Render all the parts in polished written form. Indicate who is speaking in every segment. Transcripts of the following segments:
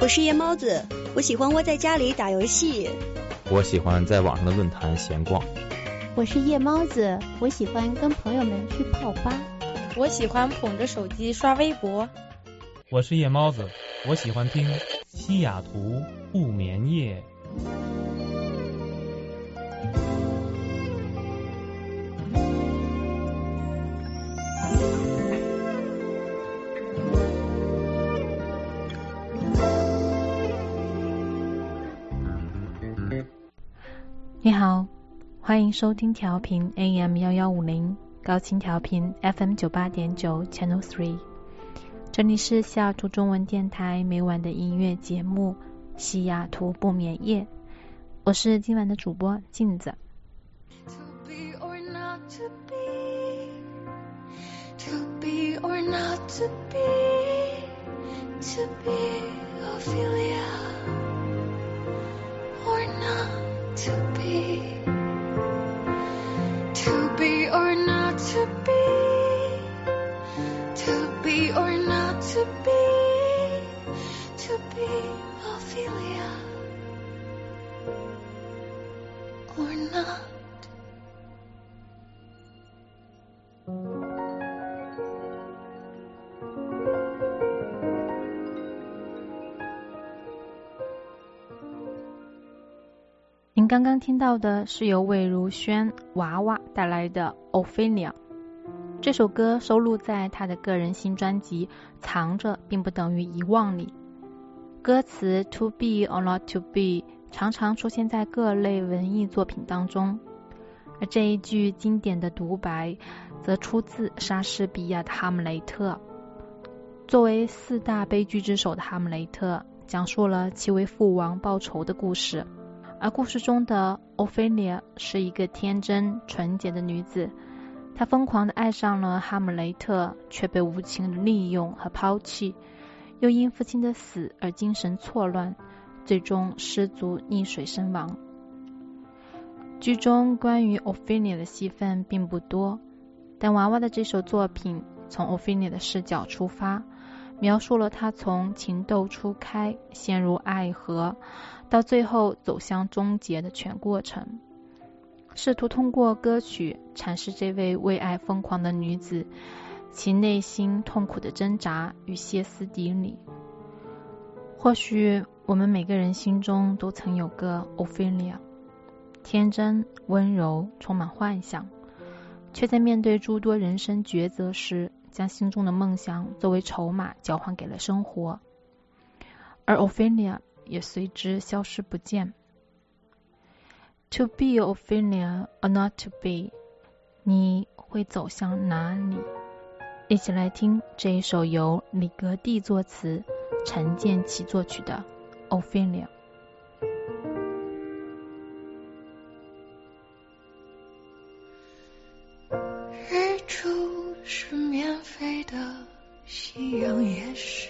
Speaker 1: 我是夜猫子，我喜欢窝在家里打游戏。
Speaker 2: 我喜欢在网上的论坛闲逛。
Speaker 3: 我是夜猫子，我喜欢跟朋友们去泡吧。
Speaker 4: 我喜欢捧着手机刷微博。
Speaker 5: 我是夜猫子，我喜欢听西雅图不眠夜。
Speaker 3: 你好，欢迎收听调频 AM1150 高清调频 FM98.9 Channel 3， 这里是西雅图中文电台每晚的音乐节目西雅图不眠夜，我是今晚的主播镜子。
Speaker 6: To be or not to be, to be or not to be, to be Ophelia or not to be, to be or not to be, to be or not to be, to be Ophelia or not.
Speaker 3: 您刚刚听到的是由魏如萱娃娃带来的 Ophelia， 这首歌收录在她的个人新专辑《藏着并不等于遗忘》里。歌词 To be or not to be 常常出现在各类文艺作品当中，而这一句经典的独白则出自莎士比亚的《哈姆雷特》。作为四大悲剧之首的哈姆雷特，讲述了其为父王报仇的故事，而故事中的 Ophelia 是一个天真纯洁的女子，她疯狂地爱上了哈姆雷特，却被无情地利用和抛弃，又因父亲的死而精神错乱，最终失足溺水身亡。剧中关于 Ophelia 的戏份并不多，但娃娃的这首作品从 Ophelia 的视角出发，描述了她从情窦初开陷入爱河，到最后走向终结的全过程，试图通过歌曲阐释这位为爱疯狂的女子其内心痛苦的挣扎与歇斯底里。或许我们每个人心中都曾有个 Ophelia， 天真温柔充满幻想，却在面对诸多人生抉择时，将心中的梦想作为筹码交换给了生活，而 Ophelia 也随之消失不见。 To be Ophelia or not to be， 你会走向哪里？一起来听这一首由李格弟作词陈建骐作曲的 Ophelia。
Speaker 6: 日出是免费的，夕阳也是，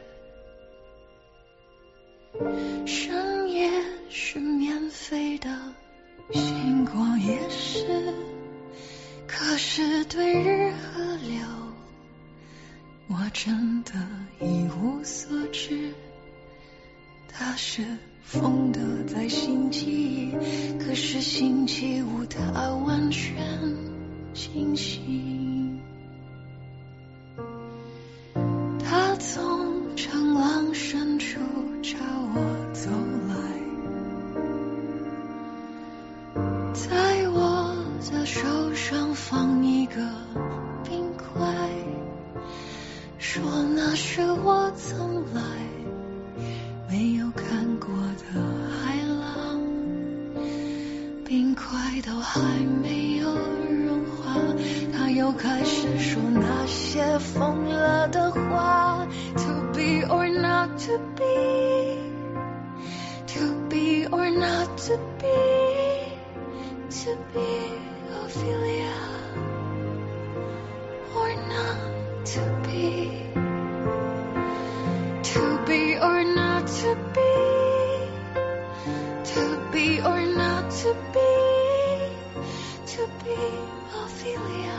Speaker 6: 深夜是免费的，星光也是，可是对日和流我真的一无所知。它是风的在星期一，可是星期五它完全清醒。它从长廊深处朝我走来，在我的手上放一个冰块，说那是我从来没有看过的海浪，冰块都还没有融化，他又开始说那些疯了的话。 To be or not to be, to be or not to be, to be Ophelia or not to be, to be or not to be, to be or not to be, to be Ophelia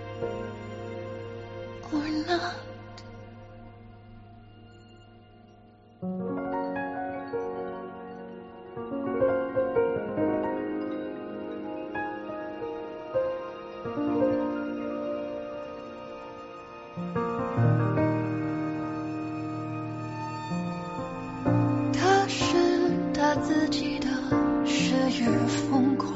Speaker 6: or not 自己的事与疯狂，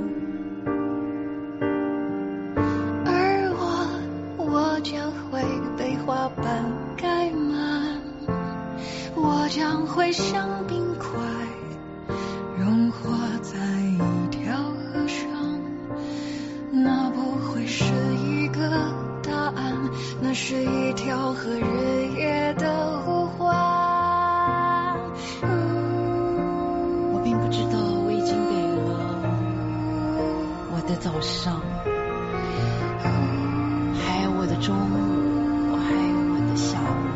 Speaker 6: 而我将会被花瓣盖满，我将会像冰块融化在一条河上，那不会是一个答案，那是一条和日夜的呼唤。
Speaker 7: 我并不知道我已经给了我的早上，还有我的中午，还有我的下午，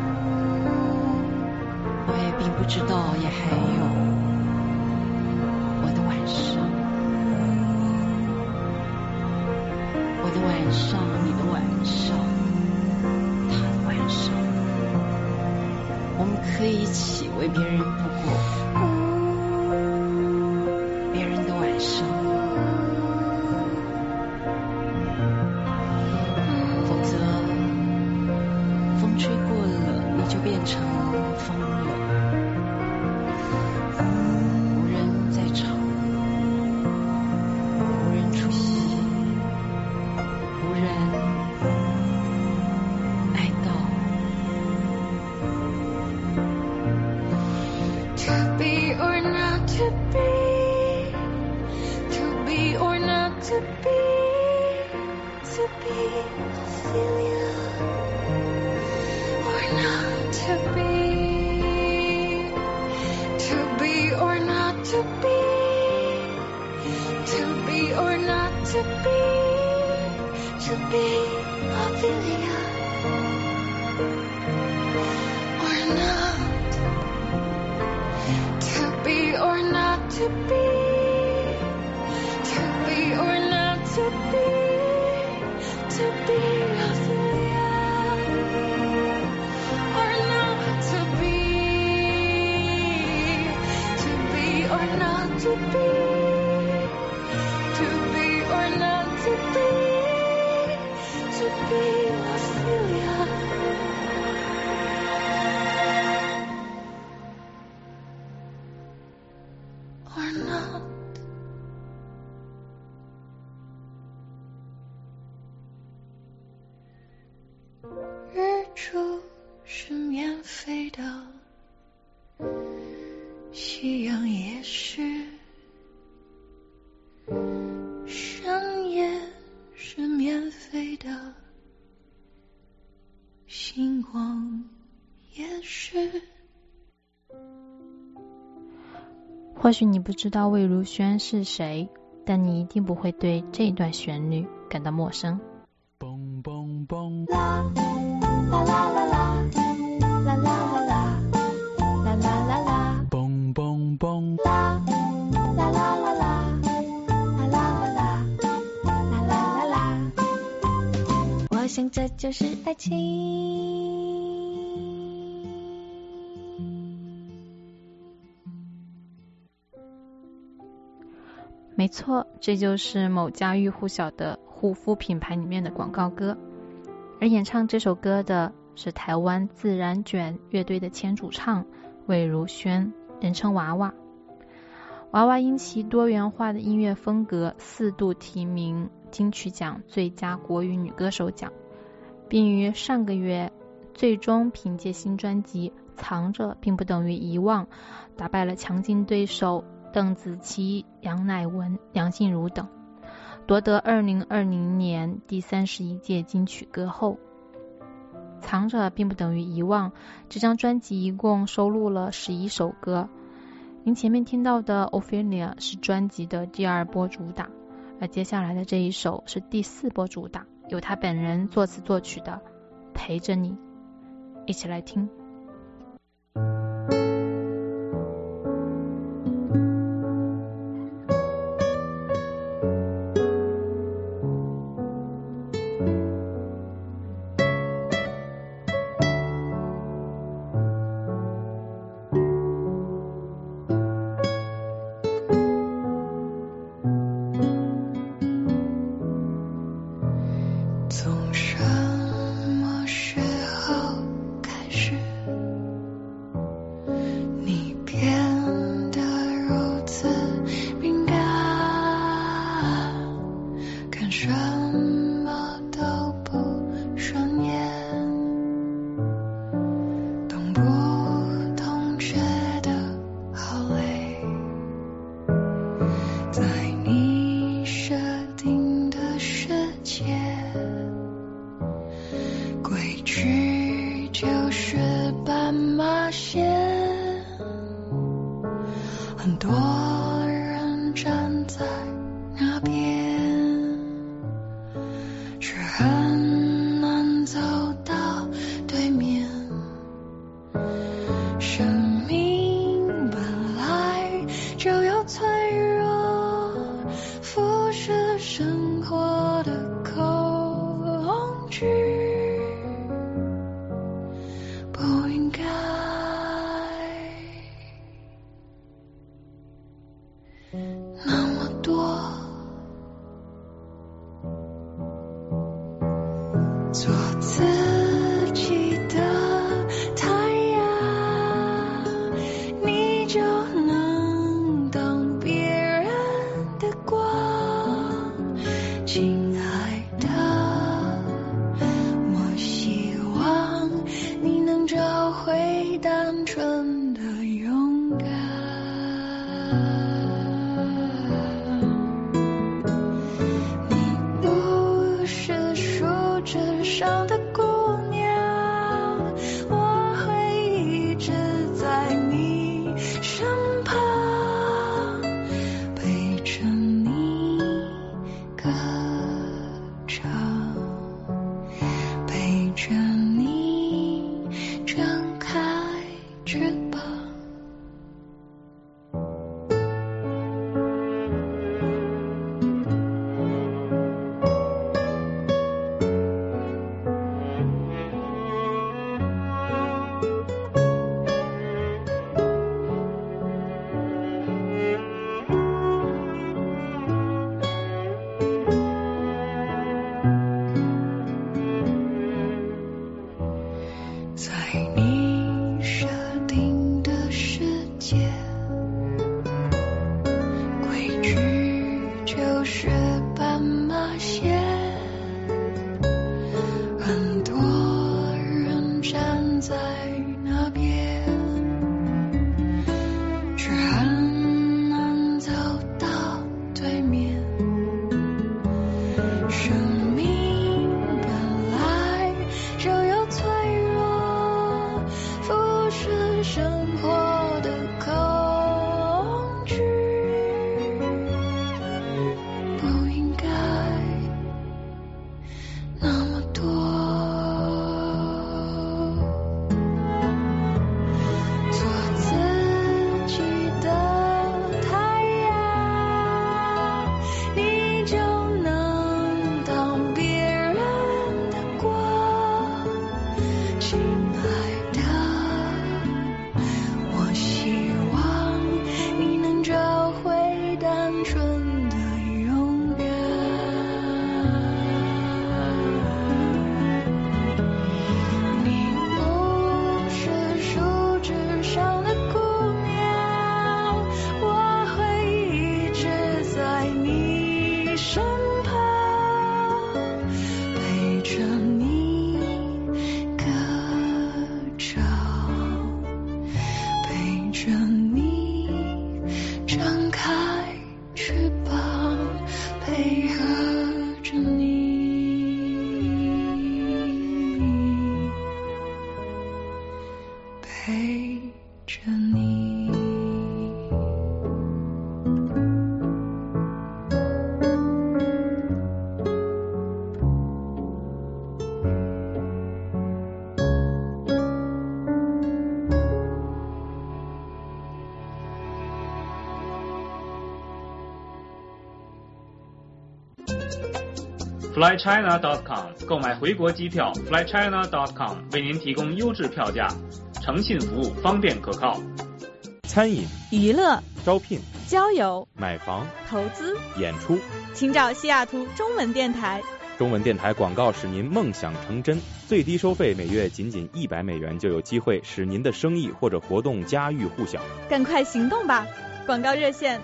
Speaker 7: 我也并不知道也还有我的晚上，我的晚上，你的晚上，他的晚上，我们可以一起为别人度过别人的晚上，否则风吹过了你就变成风了，无人在场，无人出席，无人哀悼。
Speaker 6: To be or not to be, to be or not to be, to be Ophelia or not to be, to be or not to be, to be or not to be Ophelia or not. To be or not to be, to be or not to be Ophelia, or not to be or not to be, to be or not to be Ophelia. Or not. 日出是免费的，夕阳也是，深夜是免费的，星光也是。
Speaker 3: 或许你不知道魏如萱是谁，但你一定不会对这段旋律感到陌生。
Speaker 8: 蹦蹦蹦，
Speaker 6: 啦啦啦啦啦，啦啦啦啦，啦啦啦啦，
Speaker 8: 蹦蹦蹦，
Speaker 6: 啦啦啦啦啦，啦啦啦啦，啦啦啦啦。我想这就是爱情。
Speaker 3: 没错，这就是某家喻户晓的护肤品牌里面的广告歌。而演唱这首歌的是台湾自然卷乐队的前主唱魏如萱，人称娃娃。娃娃因其多元化的音乐风格4度提名金曲奖最佳国语女歌手奖，并于上个月最终凭借新专辑《藏着并不等于遗忘》打败了强劲对手邓紫棋、杨乃文、梁静茹等，夺得2020年第31届金曲歌后。藏着并不等于遗忘，这张专辑一共收录了11首歌。您前面听到的 Ophelia 是专辑的第2波主打，而接下来的这一首是第4波主打，由他本人作词作曲的陪着你。一起来听。
Speaker 6: 从什么时候开始现很多人站在那边，却很难走到对面。生命本来就有脆弱，腐蚀生活的恐惧，不应该那么多。做自己的太阳，你就能当别人的光。亲爱的，我希望你能找回单纯的勇敢。你不是树枝上的姑娘，我会一直在你身旁，陪着你歌唱，陪着你张开翅膀。在你设定的世界，规矩就是斑马线，很多人站在那边，却很难走到对面。生命本来就有脆弱，腐蚀生活的恐惧，不应该那么多。做自己的太阳，你就能当别人的光。亲爱的，我希望你能找回单纯的勇敢。你不是树枝上的姑娘，我会一直在你身旁，陪着你歌唱，陪着你张开翅膀，配合着你，陪着你。
Speaker 9: flychina.com 购买回国机票 flychina.com 为您提供优质票价，诚信服务，方便可靠。
Speaker 2: 餐饮、
Speaker 4: 娱乐、
Speaker 2: 招聘、
Speaker 4: 交友、
Speaker 2: 买房、
Speaker 4: 投资，
Speaker 2: 演出，
Speaker 4: 请找西雅图中文电台。
Speaker 2: 中文电台广告使您梦想成真，最低收费每月仅$100就有机会使您的生意或者活动家喻户晓。
Speaker 4: 赶快行动吧！广告热线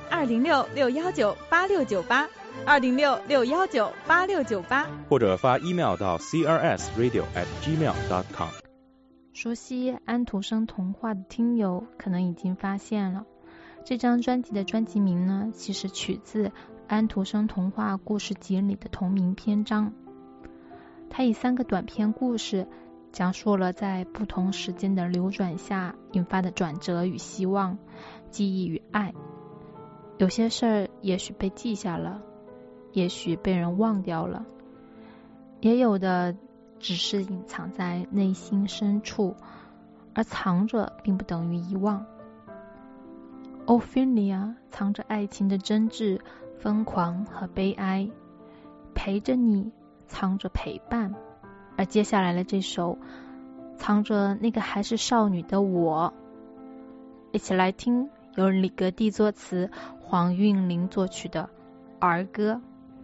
Speaker 4: 206-619-8698，206-619-8698，
Speaker 2: 或者发 email 到 crsradio@gmail.com。
Speaker 3: 熟悉安徒生童话的听友可能已经发现了，这张专辑的专辑名呢，其实取自安徒生童话故事集里的同名篇章。它以3个短篇故事讲述了在不同时间的流转下引发的转折与希望，记忆与爱。有些事儿也许被记下了，也许被人忘掉了，也有的只是隐藏在内心深处，而藏着并不等于遗忘。Ophelia 藏着爱情的真挚、疯狂和悲哀，陪着你，藏着陪伴。而接下来的这首，藏着那个还是少女的我。一起来听由李格弟作词，黄韵玲作曲的儿歌。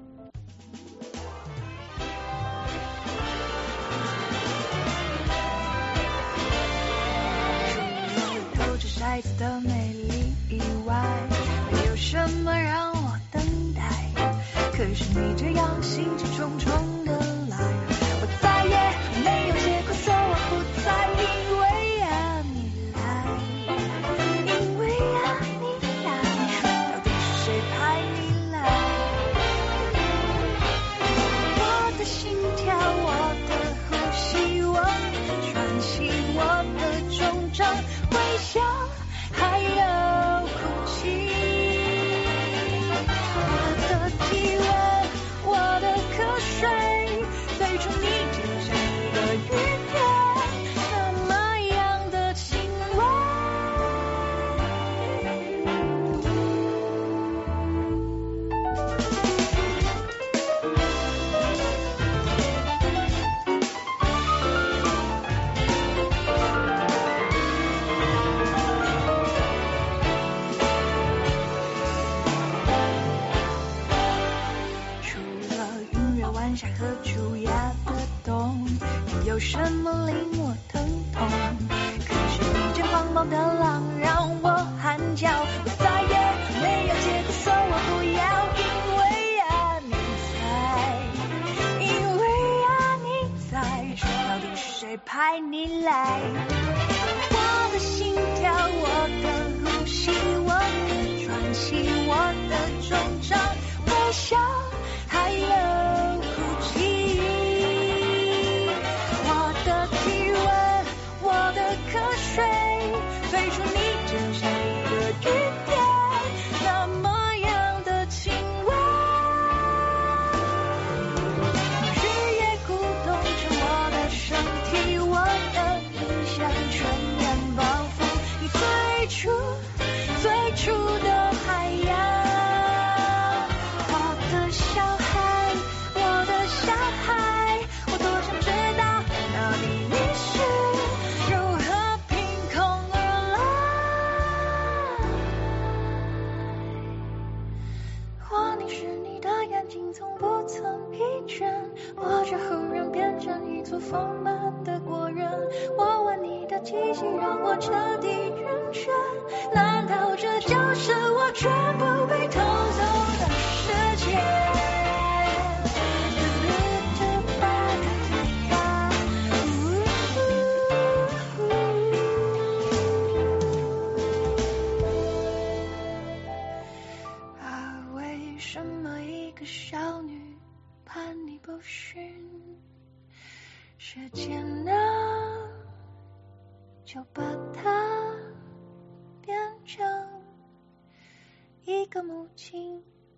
Speaker 6: 透着骰子的美丽以外，没有什么让我等待。可是你这样兴致冲冲的来，我再也没有借口说我不在，因为啊你来，因为啊你来，到底是谁派你来？我的心跳，我的呼吸，我的喘息，我的重张，微笑还有哭泣，我的体温，我的瞌睡，最终你就像一个雨点，那么样的亲吻。晚霞和蛀牙的洞，有什么令我疼痛？可是你这狂暴的狼让我喊叫，我再也没有借口说我不要，因为啊你在，因为啊你在，说到底是谁派你来？我的心跳，我的呼吸，我的喘息，我的重张，微笑还有哭泣，我的体温，我的瞌睡，最初你就像一个雨点，那么样的亲吻。日夜鼓动着我的身体，我的理想全面包覆你最初的海洋。我却忽然变成一座丰满的果园，我闻你的气息让我彻底晕眩，难道这就是我全部被偷走的世界？啊，为什么一个少女盼你不寻，时间呢，就把它变成一个母亲。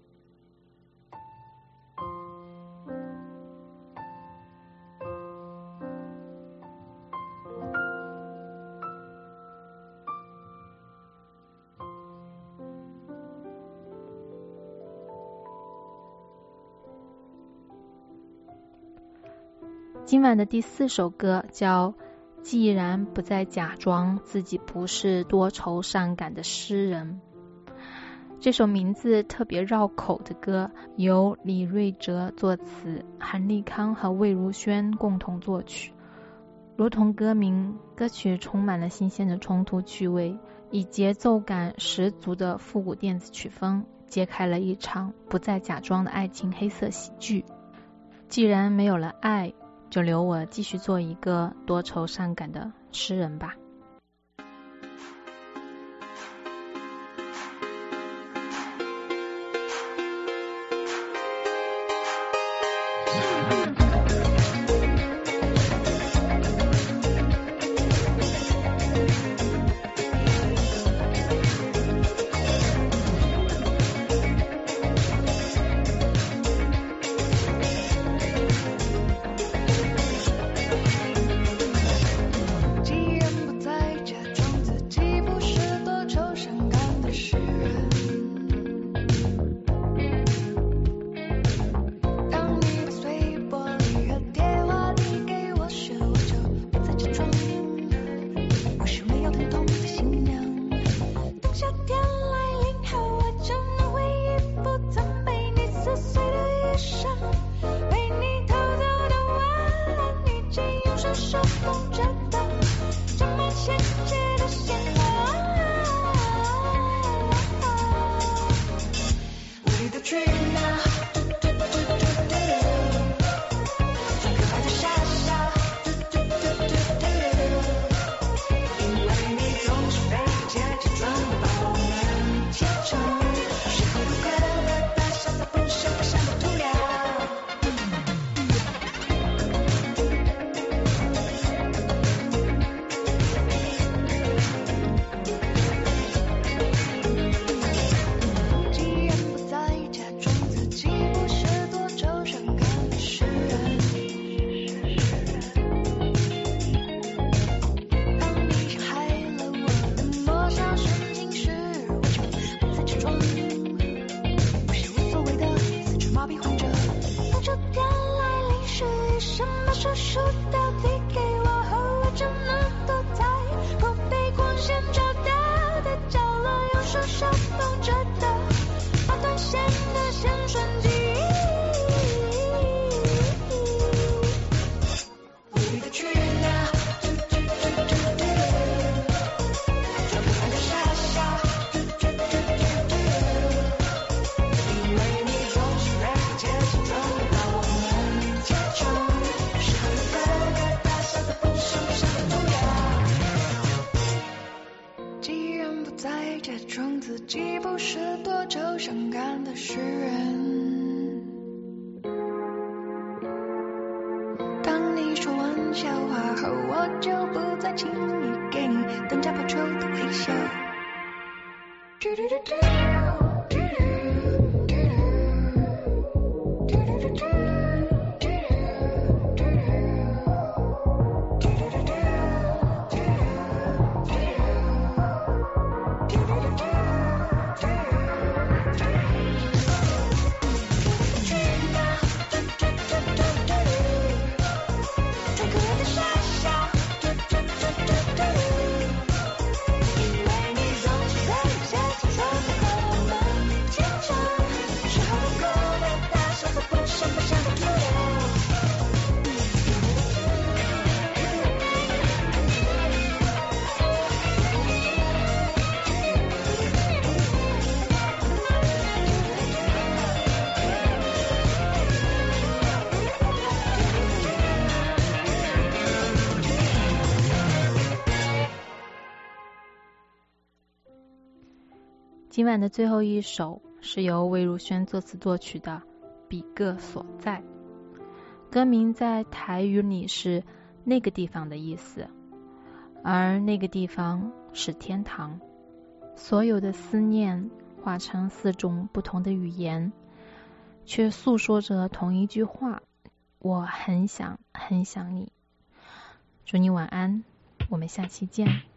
Speaker 3: 今晚的第4首歌叫《既然不再假装自己不是多愁善感的诗人》。这首名字特别绕口的歌由李瑞哲作词，韩立康和魏如萱共同作曲。如同歌名，歌曲充满了新鲜的冲突趣味，以节奏感十足的复古电子曲风揭开了一场不再假装的爱情黑色喜剧。既然没有了爱，就留我继续做一个多愁善感的诗人吧。
Speaker 6: 再假装自己不是多愁善感的诗人。当你说完笑话后，我就不再轻易给你等价报酬的微笑。
Speaker 3: 今晚的最后一首是由魏如萱作词作曲的《彼个所在》，歌名在台语里是那个地方的意思，而那个地方是天堂。所有的思念化成4种不同的语言，却诉说着同一句话：我很想很想你。祝你晚安，我们下期见。